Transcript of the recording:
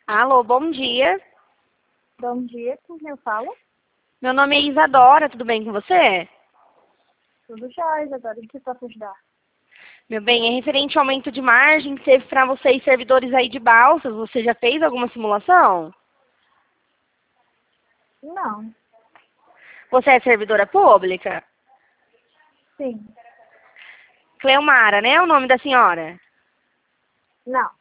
Alô, bom dia. Bom dia, com quem eu falo? Meu nome é Isadora, tudo bem com você? Tudo já, Isadora. O que posso ajudar? Meu bem, é referente ao aumento de margem que teve para vocês servidores aí de balsas. Você já fez alguma simulação? Não. Você é servidora pública? Sim. Cleomara, né? É o nome da senhora? Não.